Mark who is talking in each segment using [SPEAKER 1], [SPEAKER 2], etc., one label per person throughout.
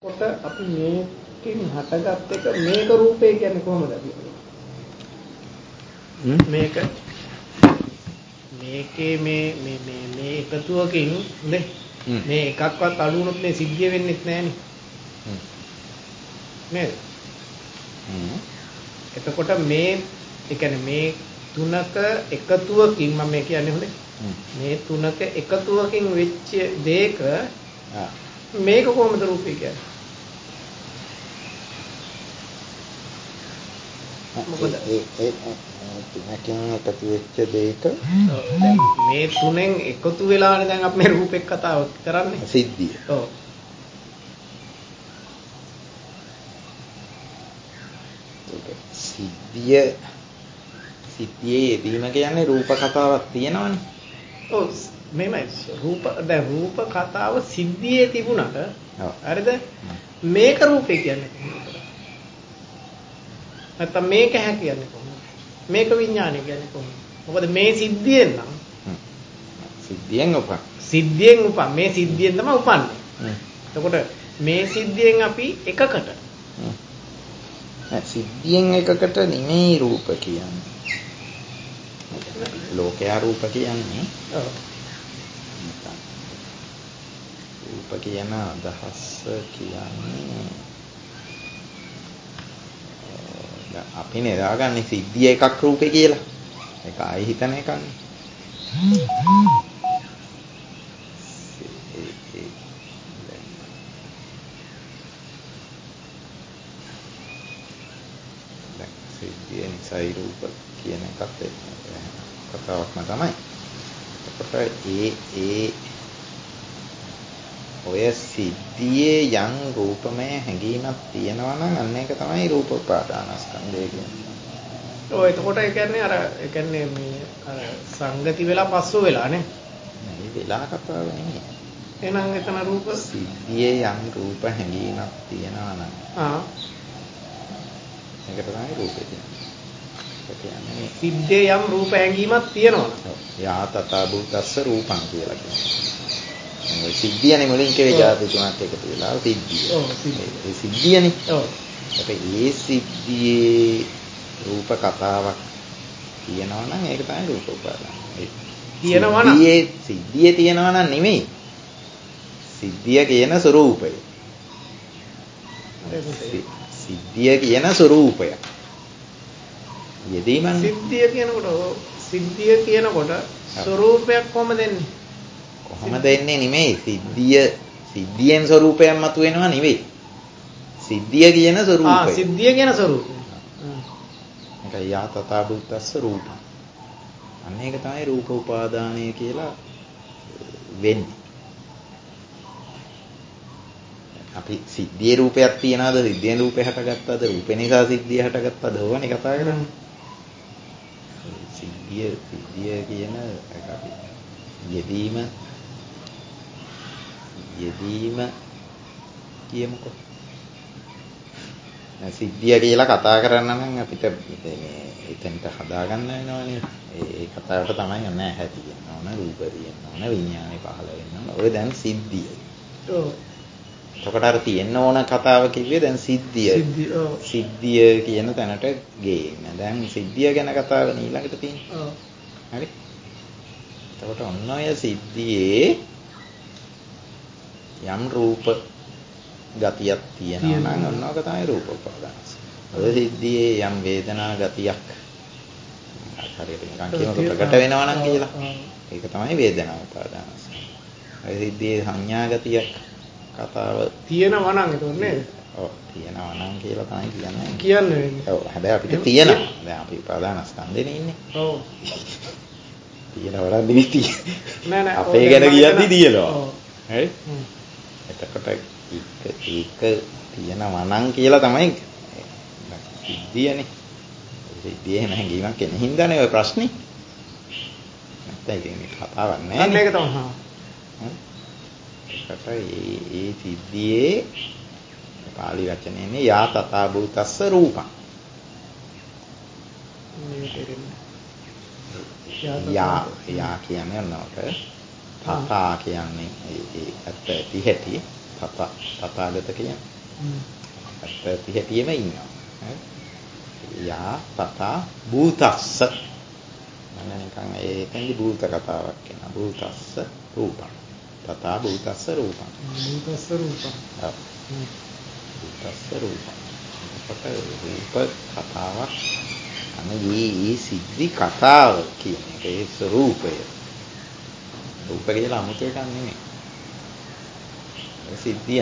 [SPEAKER 1] කොට අපි මේකෙන් හටගත් එක මේක රූපේ කියන්නේ කොහොමද අපි? මේකේ මේ එකතුවකින් නේ මේ එකක්වත් අඩු වුණොත් මේ සිද්ධිය වෙන්නේ නැහනේ. නේද? එතකොට මේ ඒ කියන්නේ මේ තුනක එකතුවකින් මම කියන්නේ හොඳේ. මේ තුනක එකතුවකින් වෙච්ච දෙයක මේක කොහොමද රූපේ කියන්නේ? මොකද
[SPEAKER 2] ඒ තුනකින් එකතු වෙච්ච දෙයක
[SPEAKER 1] දැන් මේ තුනෙන් එකතු වෙලානේ දැන් අපි මේ රූපෙක් කතාව කරන්නේ
[SPEAKER 2] සිද්ධිය.
[SPEAKER 1] ඔව්.
[SPEAKER 2] සිද්ධියේ යෙදීම කියන්නේ රූප කතාවක් තියෙනවනේ.
[SPEAKER 1] ඔව් මේමයි රූප කතාව සිද්ධියේ තිබුණාට හරිද? මේක රූපේ කියන්නේ කොහොමද? නැත්තම් මේක හැ කියන්නේ කොහොමද? මේක විඥානය කියන්නේ කොහොමද? මොකද මේ සිද්ධියෙන් නම් සිද්ධියෙන් උපන් මේ සිද්ධියෙන් තමයි උපන්නේ. එතකොට මේ සිද්ධියෙන් අපි එකකට
[SPEAKER 2] සිද්ධියෙන් එකකට නෙමෙයි රූප කියන්නේ. ලෝකයා රූප කියන්නේ.
[SPEAKER 1] ඔව්.
[SPEAKER 2] රූප කියන අදහස කියන්නේ අපි නෙදාගන්නේ සිද්ධිය එකක් රූපේ කියලා. ඒක ආයි හිතන එකන්නේ. සිද්ධිය නිසයි රූප කියන එකත් කතාවක්ම තමයි. එතකොට ඔය සිද්ධියේ යම් රූපමය හැඟීමක් තියෙනවා නම් අන්න ඒක තමයි රූප උපාදානස්කන්ධය කියන්නේ.
[SPEAKER 1] ඔව් එතකොට ඒ කියන්නේ ඒ කියන්නේ මේ අර සංගති වෙලා පස්සෝ වෙලානේ.
[SPEAKER 2] මේ වෙලා කතාව නෙමෙයි.
[SPEAKER 1] එහෙනම් එතන රූප
[SPEAKER 2] සිද්ධියේ යම් රූප හැඟීමක් තියෙනවා නම් ඒකට තමයි රූපය කියන්නේ. ඒ කියන්නේ
[SPEAKER 1] සිද්ධියේ යම් රූප හැඟීමක් තියෙනවා.
[SPEAKER 2] ඔව්. යා තථා භූතස්ස රූපං කියලා කියනවා. මේ සිද්ධියනේ මුලින් කියේ ජාති තුනක් එකතු වෙලා සිද්ධිය.
[SPEAKER 1] ඔව්
[SPEAKER 2] ඒ සිද්ධියනේ.
[SPEAKER 1] ඔව්.
[SPEAKER 2] ඒ සිද්ධියේ රූප කතාවක් තියෙනවා නම් ඒක තමයි රූප උපාදාන.
[SPEAKER 1] තියෙනවා නම්
[SPEAKER 2] සිද්ධියේ තියෙනවා නම් නෙමෙයි. සිද්ධිය කියන ස්වરૂපය. සිද්ධිය කියන ස්වરૂපය. යෙදීමන්නේ
[SPEAKER 1] සිද්ධිය කියනකොට ස්වરૂපයක් කොහොමද එන්නේ?
[SPEAKER 2] කොහොමද එන්නේ නෙමෙයි. සිද්ධියෙන් ස්වરૂපයක් මතුවෙනවා නෙවෙයි. සිද්ධිය කියන ස්වરૂපය.
[SPEAKER 1] සිද්ධිය කියන ස්වરૂපය.
[SPEAKER 2] ඒක යා තථා භූතස්ස රූපං. අන්න ඒක තමයි රූප උපාදානය කියලා වෙන්නේ. අපි සිද්ධියේ රූපයක් තියනවාද? සිද්ධියෙන් රූපේ හටගත්තද? රූපේ නිසා සිද්ධිය හටගත්තද? ඕවනේ කතා කරන්නේ. සිද්ධිය කියන එක අපි යෙදීම කියමුකෝ. සිද්ධිය කියලා කතා කරන්න නම් අපිට එතනට හදාගන්න වෙනවනේ. ඒ කතාවට තමයි නැහැ ඇහැ තියෙන්න ඕන, රූප තියෙන්න ඕන, විඥානේ පහළ වෙන්න ඕන. ඔය දැන් සිද්ධිය.
[SPEAKER 1] ඔව්.
[SPEAKER 2] එතකොට අර තියෙන්න ඕන කතාව කිව්වේ දැන් සිද්ධිය. සිද්ධිය කියන තැනට ගේන්න. දැන් සිද්ධිය ගැන කතාව ඊළඟට තියෙන්නේ.
[SPEAKER 1] ඔව්.
[SPEAKER 2] හරි. එතකොට ඔන්න ඔය සිද්ධියේ යම් රූප ගතියක් තියෙනවා නම් ඔන්න ඔක තමයි රූප උපාදානස. ඔය සිද්ධියේ යම් වේදනා ගතියක් හරියට නිකන් කියනකොට ප්‍රකට වෙනවා නම් කියලා. ඒක තමයි වේදනා උපාදානස. ඔය සිද්ධියේ සංඥා ගතියක් කතාව
[SPEAKER 1] තියෙනවා නම් ඒක නේද?
[SPEAKER 2] ඔව් තියෙනවා නම් කියලා තමයි කියන්නේ.
[SPEAKER 1] කියන්නේ.
[SPEAKER 2] ඔව් හැබැයි අපිට තියෙනවා. දැන් අපි උපාදානස්කන්ධෙනේ ඉන්නේ.
[SPEAKER 1] ඔව්.
[SPEAKER 2] තියෙනවා නිවිති.
[SPEAKER 1] නෑ
[SPEAKER 2] අපේ ගැන කියද්දි තියෙනවා. හරි? එතකොට ඒක තියෙනවා නම් කියලා තමයි සිද්ධියනේ. සිද්ධියේ හැඟීමක් එන හින්දානේ ඔය ප්‍රශ්නේ. නැත්නම් ඒක කතාවක් නෑ.
[SPEAKER 1] අන්න ඒක තමයි.
[SPEAKER 2] ඒකට ඒ සිද්ධියේ පාලි වචනේනේ යා තථා භූතස්ස රූපං. යා කියන්නේ නෝක තථා කියන්නේ ඒ ඇත්ත ඇති හැටි තථාගත කියන්නේ ඇත්ත හැටියෙම ඉන්නවා. යා තථා භූතස්ස මම නිකන් ඒකෙන්දි භූත කතාවක් කියනවා. භූතස්ස රූපං. තථා භූතස්ස රූපං.
[SPEAKER 1] භූතස්ස රූපං.
[SPEAKER 2] ඔව්. භූතස්ස රූපං. රූප කතාවක් අනේ සිද්ධි කතාව කියන එක ඒ ස්වરૂපය. රූප කියලා 아무ත එකක් නෙමෙයි. ඒ සිද්ධිය.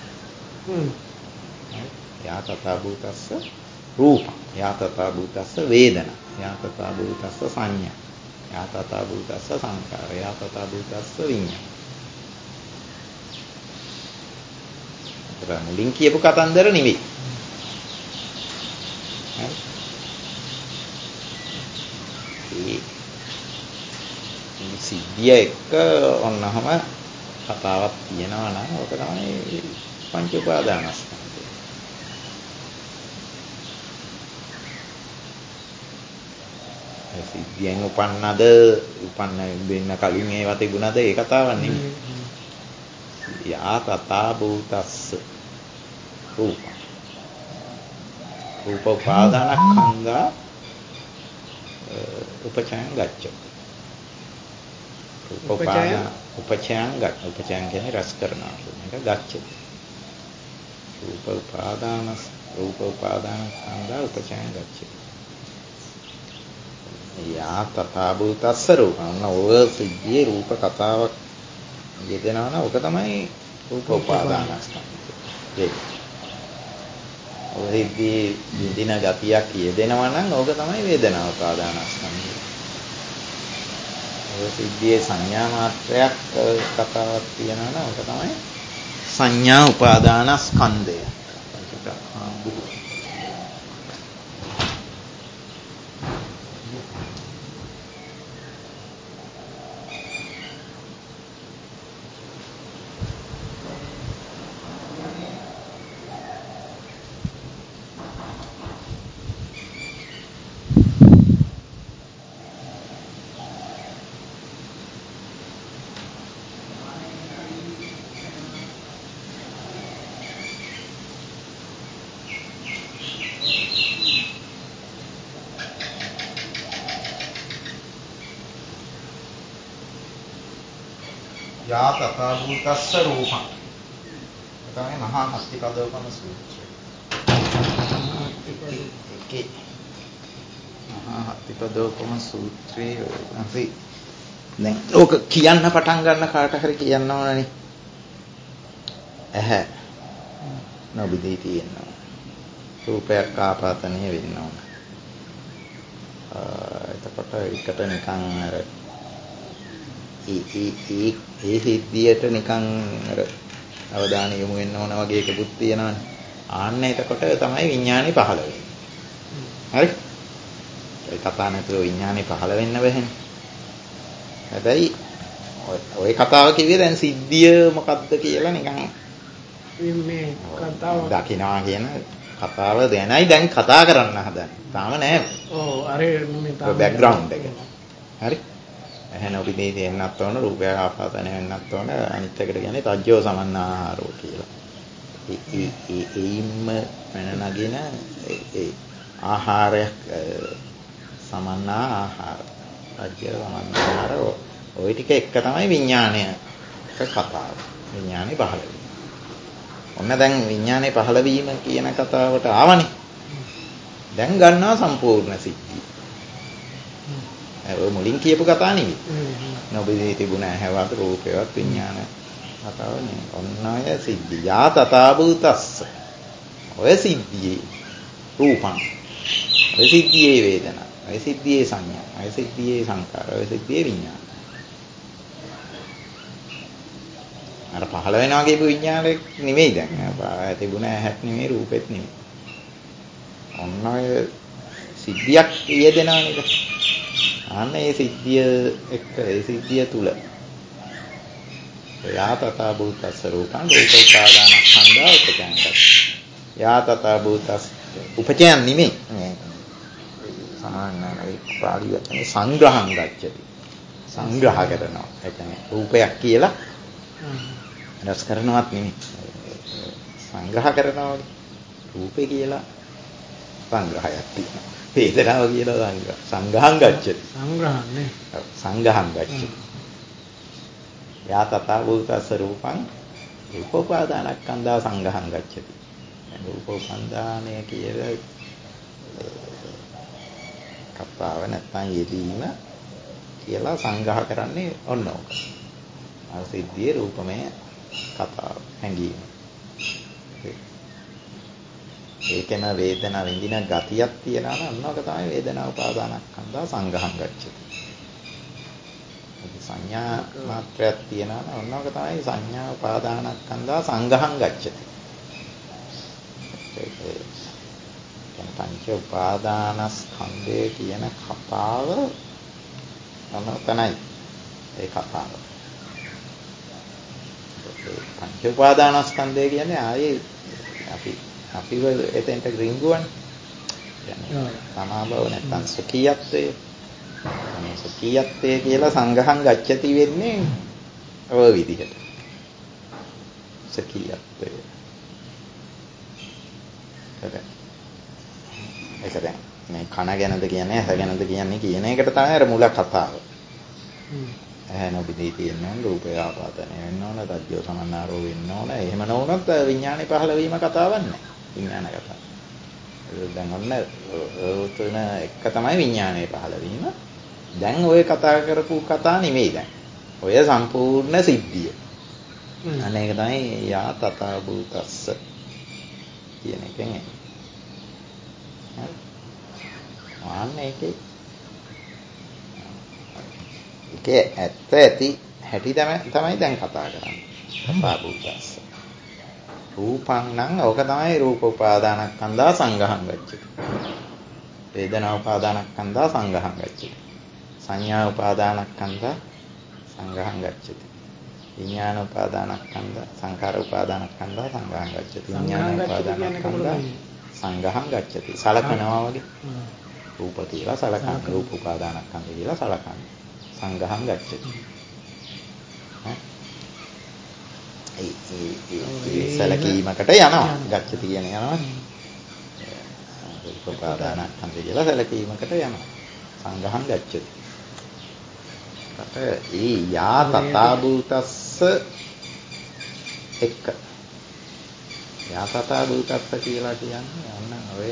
[SPEAKER 2] යා තථා භූතස්ස රූපං. යා තථා භූතස්ස වේදනා. යා තථා භූතස්ස සංඥා. යා තථා භූතස්ස සංඛාර. යා තථා භූතස්ස විඤ්ඤාණ. ඒතර මුලින් කියපු කතන්දර නෙවෙයි. ඒ සිද්ධිය එක්ක ඔන්නහම කතාවක් තියෙනවා නම් ඔක තමයි පංච උපාදානස්කන්ධය. ඒ සිද්ධියෙන් උපන්න වෙන්න කලින් ඒවා තිබුණාද ඒ කතාවක් නෙමෙයි. යා තථා භූතස්ස රූප. රූප උපාදානස්කන්ධා උපචයං ගච්ඡ. උපචයං කියන්නේ රස කරනවා කියන එක ගච්ඡ. රූප උපාදානස්කන්ධා උපචයං ගච්ඡ. යා තථා භූතස්ස රූපං. ඔය සිද්ධියේ රූප කතාවක් යෙදෙනවා නම් ඔක තමයි රූප උපාදානස්කන්ධය. ඔය සිද්ධියේ විඳින ගතියක් යෙදෙනවා නම් ඕක තමයි වේදනා උපාදානස්කන්ධය. ඔය සිද්ධියේ සංඥා මාත්‍රයක් කතාවක් තියෙනවා නම් ඕක තමයි සංඥා උපාදානස්කන්ධය. යා තථා භූතස්ස රූපං. තමයි මහා හස්තිපදෝපම සූත්‍රය. මහා හස්තිපදෝපම සූත්‍රයේ අපි දැන් ඕක කියන්න පටන් ගන්න කාට හරි කියන්න ඕනනේ. ඇහැ නොබිදී තියෙනවා. රූපයක් ආපාතනය වෙන්න ඕන. එතකොට එකට නිකන් අර ඒ සිද්ධියට නිකන් අර අවධානය යොමු වෙන්න ඕන වගේ එකකුත් තියෙනවානේ. ආන්න එතකොට තමයි විඥානේ පහළ වෙන්නේ. හරි? ඒ කතා නැතුව විඥානේ පහළ වෙන්න බැහැ. හැබැයි ඔය කතාව කිව්වේ දැන් සිද්ධිය මොකක්ද කියලා නිකන්
[SPEAKER 1] මේ කතාව
[SPEAKER 2] දකින්නවා කියන කතාව දැනයි දැන් කතා කරන්න හදන්නේ. තාම නෑ.
[SPEAKER 1] ඔව් අර මේ තාම
[SPEAKER 2] බෑග්ග්‍රවුන්ඩ් එක. හරි? එහෙනම් අපි මේ දෙන්නත් ඕන රූපය ආපාදනය වෙන්නත් ඕන අනිත් එකට කියන්නේ තජ්ජෝ සමන්නාහාරෝ කියලා. ඒයින්ම වෙන නගින ඒ ආහාරයක් සමන්නා ආහාර. තජ්ජෝ සමන්නාහාර ඔය ටික එක තමයි විඥානය කතාව. විඥානේ පහළ වීම. ඔන්න දැන් විඥානේ පහළ වීම කියන කතාවට ආවනේ. දැන් ගන්නවා සම්පූර්ණ සිද්ධිය. ඔය මුලින් කියපු කතා නෙවෙයි. නොබිදී තිබුණ ඇහැවත් රූපේවත් විඥාන කතාව නෙවෙයි. ඔන්න ඔය සිද්ධිය. යා තථා භූතස්ස. ඔය සිද්ධියේ රූපං. ඔය සිද්ධියේ වේදනා. ඔය සිද්ධියේ සංඥා. ඔය සිද්ධියේ සංකාර. ඔය සිද්ධියේ විඥාන. අර පහළ වෙනවා කියපු විඥානේ නෙවෙයි දැන්. තිබුණ ඇහත් නෙවෙයි රූපෙත් නෙවෙයි. ඔන්න ඔය සිද්ධියක් යෙදෙනවා නේද? අන්න ඒ සිද්ධිය එක්ක ඒ සිද්ධිය තුල යා තථා භූතස්ස රූපං රූප උපාදානස්කන්ධා උපචයං. යා තථා භූතස් උපචයන් නෙමෙයි. සමානයි පාළි වචනේ සංග්‍රහං ගච්ඡති. සංග්‍රහ කරනවා. ඒ කියන්නේ රූපයක් කියලා රස කරනවත් නෙමෙයි. සංග්‍රහ කරනවා රූපේ කියලා සංග්‍රහයක් තියෙනවා. වේදනාව කියලා සංග්‍රහං ගච්ඡති.
[SPEAKER 1] සංග්‍රහන්නේ.
[SPEAKER 2] සංග්‍රහං ගච්ඡති. යා තථා භූතස්ස රූපං රූපෝපාදානස්කන්ධා සංග්‍රහං ගච්ඡති. රූපෝපාදානය කියලා කතාව නැත්නම් යෙදීම කියලා සංග්‍රහ කරන්නේ ඔන්න ඕක. අර සිද්ධියේ රූපමය කතාව හැඟීම. ඒකෙම වේදනා විඳින ගතියක් තියනවා නම් ඔන්නෝක තමයි වේදනා උපාදානස්කන්ධා සංග්‍රහං ගච්ඡති. සංඥා මාත්‍රයක් තියනවා නම් ඔන්නෝක තමයි සංඥා උපාදානස්කන්ධා සංග්‍රහං ගච්ඡති. පංච උපාදානස්කන්ධය කියන කතාව තමයි ඒ කතාව. පංච උපාදානස්කන්ධය කියන්නේ ආයේ අපිව එතෙන්ට රිංගුවන්නේ. කියන්නේ සමාභව නැත්තම් සුඛියත්වය. මේ සුඛියත්වය කියලා සංගහං ගච්ඡති වෙන්නේ ඔය විදිහට. සුඛියත්වය. ඒක දැන් මේ කන ගැනද කියන්නේ ඇස ගැනද කියන්නේ කියන එකට තමයි අර මුල කතාව. ඇහැ නොබිදී තියෙන්න ඕන, රූපය ආපාදනය වෙන්න ඕන, තජ්ජෝ සමන්නාරෝ වෙන්න ඕන. එහෙම නොවුනොත් විඥානේ පහළ වීම කතාවක් නැහැ. විඥාන කතාව. දැන් ඔන්න තුන එක තමයි විඥානේ පහළ වීම. දැන් ඔය කතා කරපු කතා නෙමෙයි දැන්. ඔය සම්පූර්ණ සිද්ධිය. අනේක තමයි යා තථා භූතස්ස කියන එකෙන් එන්නේ. ඒකේ ඇත්ත ඇති හැටි තමයි දැන් කතා කරන්නේ. තථා භූතස්ස. රූපං නම් ඕක තමයි රූප උපාදානස්කන්ධා සංගහං ගච්ඡති. වේදනා උපාදානස්කන්ධා සංගහං ගච්ඡති. සංඥා උපාදානස්කන්ධා සංගහං ගච්ඡති. විඥාන උපාදානස්කන්ධා සංඛාර උපාදානස්කන්ධා සංගහං ගච්ඡති. විඥාන උපාදානස්කන්ධා සංගහං ගච්ඡති. සලකනවා වගේ. රූප කියලා සලකන්නේ. රූප උපාදානස්කන්ධ කියලා සලකන්නේ. සංගහං ගච්ඡති. ඒ සැලකීමකට යනවා. ගච්ඡති කියන යනවා. රූප උපාදානස්කන්ධ කියලා සැලකීමකට යනවා. සංගහං ගච්ඡති. ඒ යා තථා භූතස්ස එක්ක යා තථා භූතස්ස කියලා කියන්නේ අන්න ඔය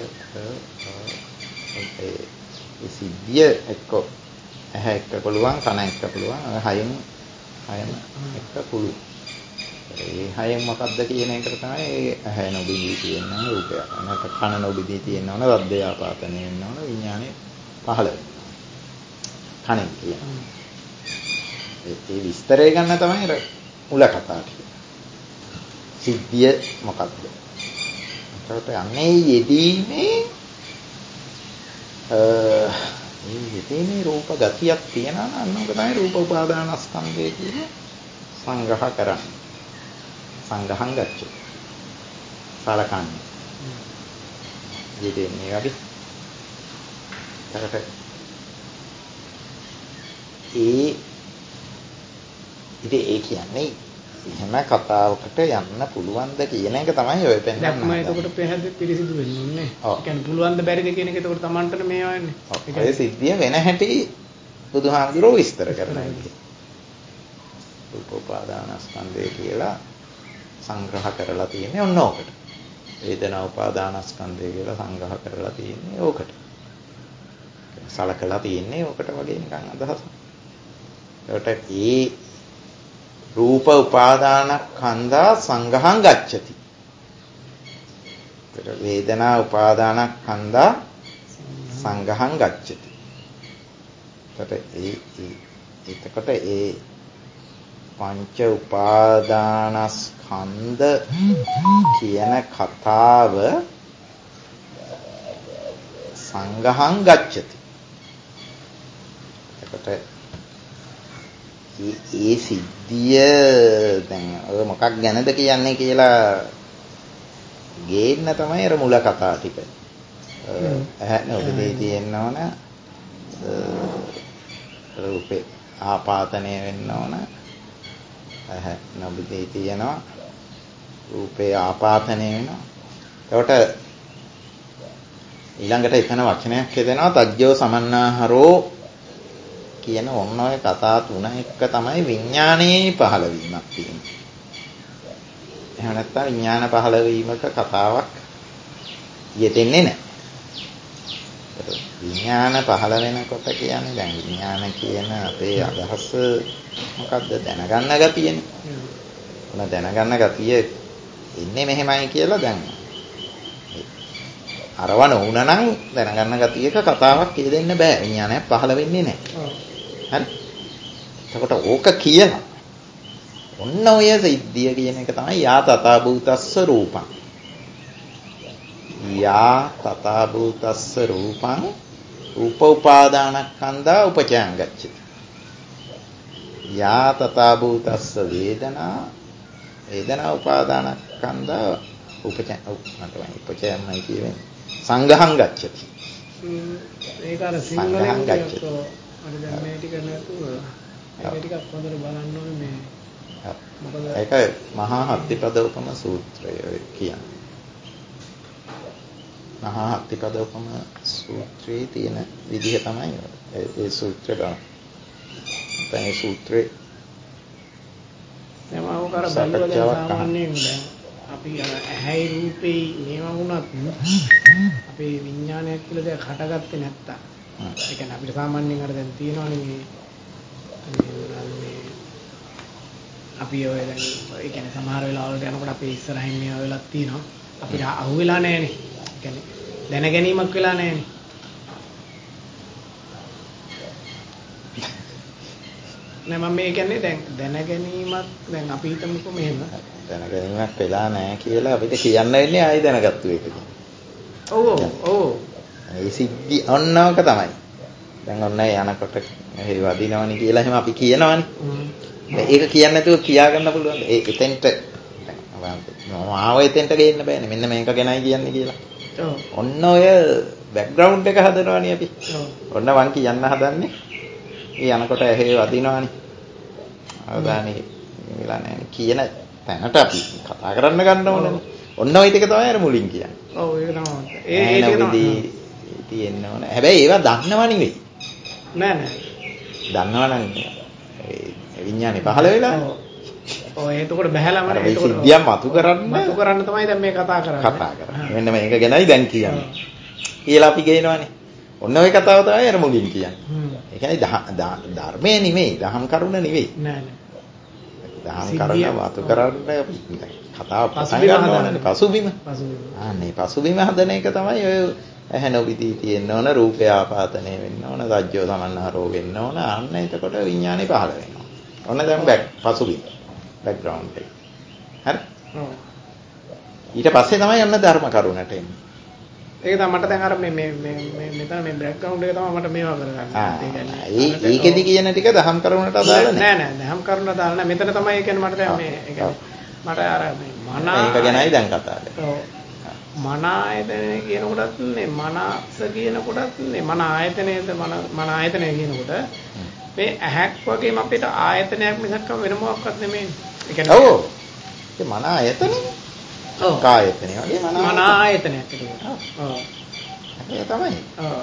[SPEAKER 2] ඒ සිද්ධිය එක්ක ඇහැ එක්ක පුළුවන්, කන එක්ක පුළුවන්, හයෙන් එක්ක පුළුවන්. ඒ හයෙන් මොකද්ද කියන එකට තමයි ඇහැ නොබිදී තියෙන රූපයක්. නැත්නම් කන නොබිදී තියෙන ඕන, රද්දේ ආපාතනය වෙන්න ඕන, විඥානේ පහළ වෙනවා. කණෙන් කියන්නේ. ඒ විස්තරය ගන්න තමයි අර මුල කතාව කියන්නේ. සිද්ධිය මොකක්ද? ඒකට යන්නේ යෙදීමේ යෙදීමේ රූප ගතියක් තියෙනවා නම් අන්නක තමයි රූප උපාදානස්කන්ධය කියන සංග්‍රහ කරන්නේ. සංගහං ගච්ඡති. සලකන්නේ. යෙදෙන්නේ වගේ. ඒකට ඒ කියන්නේ එහෙම කතාවකට යන්න පුළුවන්ද කියන එක තමයි ඔය පෙන්නන්නේ.
[SPEAKER 1] දැක්ම එතකොට පැහැදිලි පිළිසිදු වෙන්නේ නේ. ඒ කියන්නේ පුළුවන්ද බැරිද කියන එක එතකොට Tamanටනේ මේවා වෙන්නේ.
[SPEAKER 2] ඒ සිද්ධිය වෙන හැටි බුදුහාමුදුරුවෝ විස්තර කරනවා. රූපෝපාදානස්කන්ධය කියලා සංග්‍රහ කරලා තියෙන්නේ ඔන්න ඕකට. වේදනා උපාදානස්කන්ධය කියලා සංග්‍රහ කරලා තියෙන්නේ ඕකට. සලකලා තියෙන්නේ ඕකට වගේ නිකන් අදහසක්. ඒකට ඒ රූප උපාදානස්කන්ධා සංගහං ගච්ඡති. වේදනා උපාදානස්කන්ධා සංගහං ගච්ඡති. එතකොට ඒ පංච උපාදානස්කන්ධ කියන කතාව සංගහං ගච්ඡති. එතකොට ඒ සිද්ධිය දැන් ඔය මොකක් ගැනද කියන්නේ කියලා ගේන්න තමයි අර මුල කතා ටික. ඇහැ ඔබදී තියෙන්න ඕන රූපේ ආපාතනය වෙන්න ඕන. ඇහැ නොබදී තියෙනවා රූපේ ආපාතනය වෙනවා. එතකොට ඊළඟට එතන වචනයක් හදෙනවා තජ්ජෝ සමන්නාහරෝ කියන ඔන්න ඔය කතා තුන එක තමයි විඥානයේ පහළ වීමක් තියෙන්නේ. එහෙම නැත්නම් විඥාන පහළ වීමක කතාවක් යෙදෙන්නේ නැහැ. විඥාන පහළ වෙනකොට කියන්නේ දැන් විඥාන කියන අපේ අදහස මොකද්ද දැනගන්න ගතියනේ. ඔන්න දැනගන්න ගතිය ඉන්නේ මෙහෙමයි කියලා දැන් අරව නොවුනනම් දැනගන්න ගතියක කතාවක් යෙදෙන්න බෑ. විඥානයක් පහළ වෙන්නේ නැහැ. හරි. එතකොට ඕක කියන ඔන්න ඔය සිද්ධිය කියන එක තමයි යා තථා භූතස්ස රූපං. යා තථා භූතස්ස රූපං රූප උපාදානස්කන්ධා උපචයං ගච්ඡති. යා තථා භූතස්ස වේදනා වේදනා උපාදානස්කන්ධා උපචයංමයි කියන්නේ සංඝහං ගච්ඡති.
[SPEAKER 1] ඒක අර සිංහලෙන් කියතෝ අර දැන් මේ ටික නැතුව ඒක ටිකක් හොඳට බලන්න ඕනේ මේ මොකද
[SPEAKER 2] ඒක මහා හත්තිපදෝපම සූත්‍රය කියන්නේ. මහා හත්තිපදෝපම සූත්‍රයේ තියෙන විදිහ තමයි ඒ සූත්‍රය බලන්න. මේ සූත්‍රේ
[SPEAKER 1] එනවා කර බැලුවා සාමාන්‍යයෙන් දැන් අපි ඇහැයි රූපේ මේවා වුණත් අපේ විඥානයක් කියලා දෙයක් හටගත්තේ නැත්තම් ඒ කියන්නේ අපිට සාමාන්‍යයෙන් අර දැන් තියෙනවනේ මේ අපි ඔය දැන් ඒ කියන්නේ සමහර වෙලාවලට යනකොට අපේ ඉස්සරහින් මේවා වෙලක් තියෙනවා අපිට අහුවෙලා නැහැනේ. ඒ කියන්නේ දැන ගැනීමක් වෙලා නැහැනේ. නෑ මම මේ කියන්නේ දැන ගැනීමක් දැන් අපි හිතමුකෝ මෙහෙම
[SPEAKER 2] දැන ගැනීමක් වෙලා නැහැ කියලා අපිට කියන්න වෙන්නේ ආයි දැනගත්තු එක.
[SPEAKER 1] ඔව්.
[SPEAKER 2] ඒ සිද්ධි ඔන්නෝක තමයි. දැන් ඔන්න යනකොට මෙහෙ වදිනවනේ කියලා එහෙම අපි කියනවනේ. ඒක කියන්නේ නැතුව කියා ගන්න පුළුවන්. එතෙන්ට ආව එතෙන්ට ගේන්න බෑනේ. මෙන්න මේක ගැනයි කියන්නේ කියලා. ඔන්න ඔය බෑග්ග්‍රවුන්ඩ් එක හදනවනේ අපි. ඔන්න මං කියන්න හදන්නේ. ඒ යනකොට ඇහි වදිනවනේ. අවදානේ වෙලා නැහැ කියන තැනට අපි කතා කරන්න ගන්න ඕනේ. ඔන්න ඔය ටික තමයි අර මුලින් කියන්නේ.
[SPEAKER 1] ඔව් ඒක තමයි. ඒ ටික තමයි
[SPEAKER 2] තියෙන්න ඕනේ. හැබැයි ඒවා දන්නව නෙවෙයි.
[SPEAKER 1] නෑ.
[SPEAKER 2] දන්නවනම් විඥානේ පහළ වෙලා.
[SPEAKER 1] ඔය එතකොට බහැලම
[SPEAKER 2] ඒක සිද්ධියක් මතු කරන්න
[SPEAKER 1] තමයි දැන් මේ කතා කරන්නේ.
[SPEAKER 2] මෙන්න මේක ගැනයි දැන් කියන්නේ. කියලා අපි කියනවනේ. ඔන්න ඔය කතාව තමයි අර මුලින් කියන්නේ. ඒ කියන්නේ ධර්මයේ නෙමෙයි, දහම් කරුණ නෙවෙයි.
[SPEAKER 1] නෑ.
[SPEAKER 2] දහම් කරුණ මතු කරන්න කතාව පටන් ගන්න ඕනේ පසුබිම. අනේ පසුබිම හදන එක තමයි ඔය ඇහැ නොවිදී තියෙන්න ඕන, රූපය ආපාතනය වෙන්න ඕන, සජ්ජෝ සමන්නාරෝ වෙන්න ඕන. අන්න එතකොට විඥානේ පහළ වෙනවා. ඔන්න දැන් පසුබිම. බෑග්ග්‍රවුන්ඩ් එක. හරි? ඊට පස්සේ තමයි යන්න ධර්ම කරුණට එන්නේ.
[SPEAKER 1] ඒක තමයි මට දැන් අර මේ මෙතන මේ බෑග්ග්‍රවුන්ඩ් එක තමයි මට මේවා කරගන්න.
[SPEAKER 2] ඒකෙදි කියන ටික දහම් කරුණට අදාළ නැහැ.
[SPEAKER 1] නෑ දහම් කරුණට අදාළ නැහැ. මෙතන තමයි ඒ කියන්නේ මට දැන් මේ ඒ කියන්නේ මට අර මේ මන
[SPEAKER 2] ඒක ගැනයි දැන් කතා කරන්නේ.
[SPEAKER 1] ඔව්. මන ආයතනය කියනකොටත් නේ මනස කියනකොටත් නේ මන ආයතනයේද මන ආයතනය කියනකොට මේ ඇහැක් වගේම අපිට ආයතනයක් මිසක් වෙන මොකක්වත් නෙමෙයි. ඒ කියන්නේ
[SPEAKER 2] ඔව්. ඒ මන ආයතනේ. ඔව්. කායතනේ වගේ
[SPEAKER 1] මන ආයතනයක් ඒක. ඔව්.
[SPEAKER 2] ඒක තමයි.
[SPEAKER 1] ඔව්.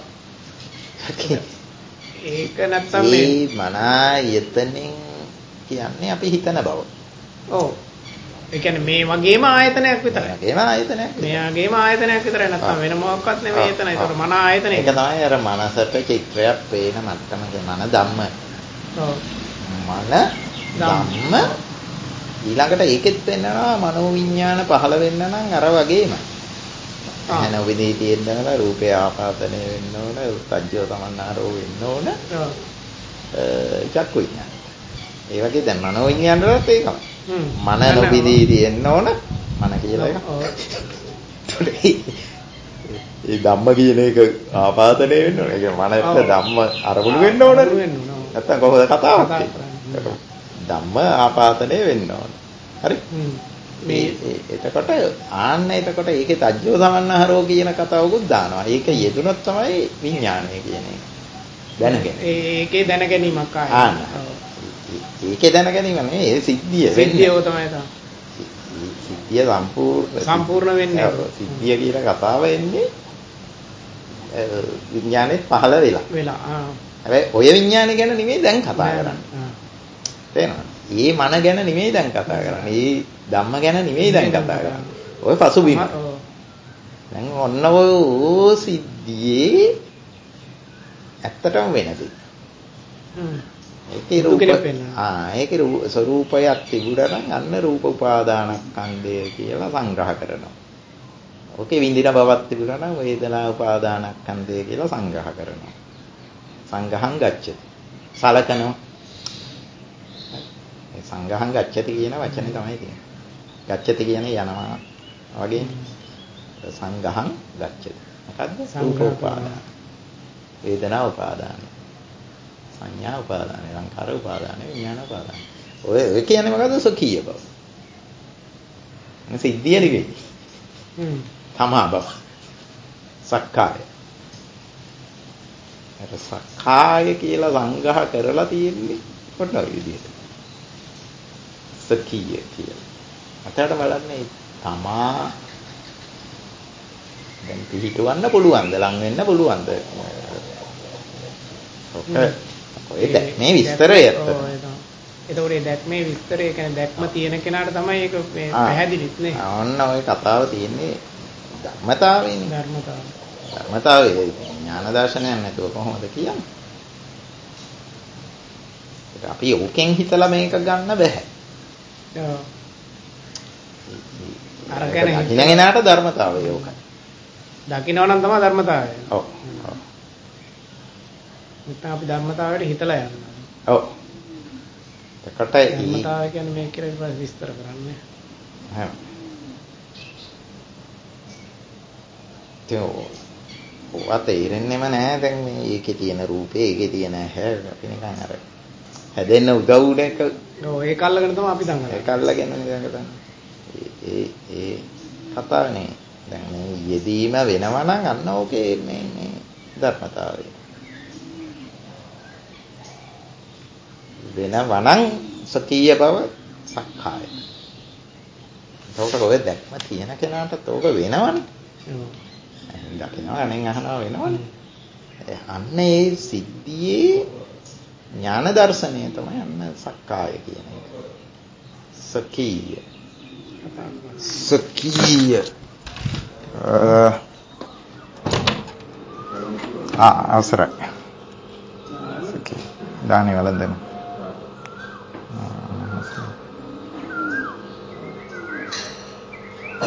[SPEAKER 1] ඒක නැත්තම් මේ
[SPEAKER 2] මන ආයතනෙන් කියන්නේ අපි හිතන බව.
[SPEAKER 1] ඔව්. ඒ කියන්නේ මේ වගේම ආයතනයක් විතරයි. මෙයාගේම ආයතනයක් විතරයි නැත්තම් වෙන මොකක්වත් නෙමෙයි එතන. ඒතර මන ආයතනය.
[SPEAKER 2] ඒක තමයි අර මනසට චිත්‍රයක් පේන මට්ටමක මන ධම්ම.
[SPEAKER 1] ඔව්.
[SPEAKER 2] මන ධම්ම ඊළඟට ඒකෙත් වෙන්නවා මනෝ විඥාන පහළ වෙන්න නම් අර වගේම. එහෙනම් විදී තියෙනවා රූපේ ආපාතනය වෙන්න ඕන, සජ්ජෝ සමන්නාරෝ වෙන්න ඕන.
[SPEAKER 1] ඔව්.
[SPEAKER 2] චක්කු විඥාන. ඒ වගේ දැන් මනෝ විඥාන වලත් ඒකම. මන නොබිදී තියෙන්න ඕන මන කියලා එක. ඒ ධම්ම කියන එක ආපාදනය වෙන්න ඕන. ඒක මනට ධම්ම අරමුණු වෙන්න ඕනනේ. නැත්තම් කොහොමද කතාවක් තියෙන්නේ? ධම්ම ආපාදනය වෙන්න ඕන. හරි? එතකොට එතකොට ඒකේ තජ්ජෝ සමන්නාහරෝ කියන කතාවකුත් දානවා. ඒක යෙදුනොත් තමයි විඥානය කියන එක. දැනගෙන.
[SPEAKER 1] ඒකේ දැන ගැනීමක් ආයේ.
[SPEAKER 2] ඒකේ දැන ගැනීම නෙවෙයි ඒ සිද්ධිය.
[SPEAKER 1] සිද්ධියව තමයි.
[SPEAKER 2] සිද්ධිය සිද්ධිය සම්පූර්ණ
[SPEAKER 1] වෙන්නේ.
[SPEAKER 2] සිද්ධිය කියලා කතාව එන්නේ විඥානේ පහළ වෙලා. හැබැයි ඔය විඥානේ ගැන නෙමෙයි දැන් කතා කරන්නේ. තේරෙනවද? මේ මන ගැන නෙමෙයි දැන් කතා කරන්නේ. මේ ධම්ම ගැන නෙමෙයි දැන් කතා කරන්නේ. ඔය පසුබිම. දැන් ඔන්න ඔය සිද්ධියේ ඇත්තටම වෙනදී. ඒකේ ස්වરૂපයක් තිබුණා නම් අන්න රූප උපාදානස්කන්ධය කියලා සංග්‍රහ කරනවා. ඕකේ විඳින බවක් තිබුණා නම් වේදනා උපාදානස්කන්ධය කියලා සංග්‍රහ කරනවා. සංගහං ගච්ඡති. සලකනවා. ඒ සංගහං ගච්ඡති කියන වචනේ තමයි තියෙන්නේ. ගච්ඡති කියන්නේ යනවා වගේ. සංගහං ගච්ඡති. මොකද්ද? රූප උපාදාන. වේදනා උපාදාන. සංඥා උපාදාන, සංඛාර උපාදාන, විඥාන උපාදාන. ඔය කියන්නේ මොකද්ද? සොකීය බව. සිද්ධිය නෙවෙයි. තමා බව. සක්කාය. අර සක්කාය කියලා සංග්‍රහ කරලා තියෙන්නේ කොටන විදිහට. සොකීය කියලා. අතට බලන්නේ තමා දැන් පිළිටවන්න පුළුවන්ද? ලං වෙන්න පුළුවන්ද? ඔය දැක්මේ විස්තරය ඇත්තට.
[SPEAKER 1] ඒතකොට ඒ දැක්මේ විස්තරය කියන්නේ දැක්ම තියෙන කෙනාට තමයි ඒක පැහැදිලිත් නේ.
[SPEAKER 2] ඔන්න ඔය කතාව තියෙන්නේ ධර්මතාවයනේ. ධර්මතාවය ඥාන දර්ශනයක් නැතුව කොහොමද කියන්නේ? ඒක අපි ඕකෙන් හිතලා මේක ගන්න බෑ.
[SPEAKER 1] ඔව්. අරගෙන
[SPEAKER 2] හිතගෙනාට ධර්මතාවය ඕකයි.
[SPEAKER 1] දකින්න නම් තමයි ධර්මතාවය.
[SPEAKER 2] ඔව්.
[SPEAKER 1] නැත්නම් අපි ධර්මතාවයට හිතලා යනවා.
[SPEAKER 2] ඔව්. ඒකට
[SPEAKER 1] ධර්මතාවය කියන්නේ මේක කියලා විස්තර කරන්නේ.
[SPEAKER 2] හා. ඔවා තේරෙන්නෙම නැහැ දැන් මේ ඒකේ තියෙන රූපේ ඒකේ තියෙන ඇහැ අපි නිකන් අර හැදෙන්න උදව් උන එක.
[SPEAKER 1] ඔව් ඒක අල්ලගෙන තමයි අපි දඟලන්නේ.
[SPEAKER 2] ඒක අල්ලගෙන නිකන් ඒ කතාවනේ. දැන් මේ යෙදීම වෙනවා නම් අන්න ඕකේ මේ ධර්මතාවය. වෙනවා නම් සකීය බව සක්කාය. ඒකට ඔය දැක්ම තියෙන කෙනාට ඕක වෙනවනේ. දකිනවා අනෙන් අහනවා වෙනවනේ. අන්න ඒ සිද්ධියේ ඥාන දර්ශනය තමයි අන්න සක්කාය කියන එක. සකීය. සකීය. අවසරයි. සකීය. දානේ වලඳන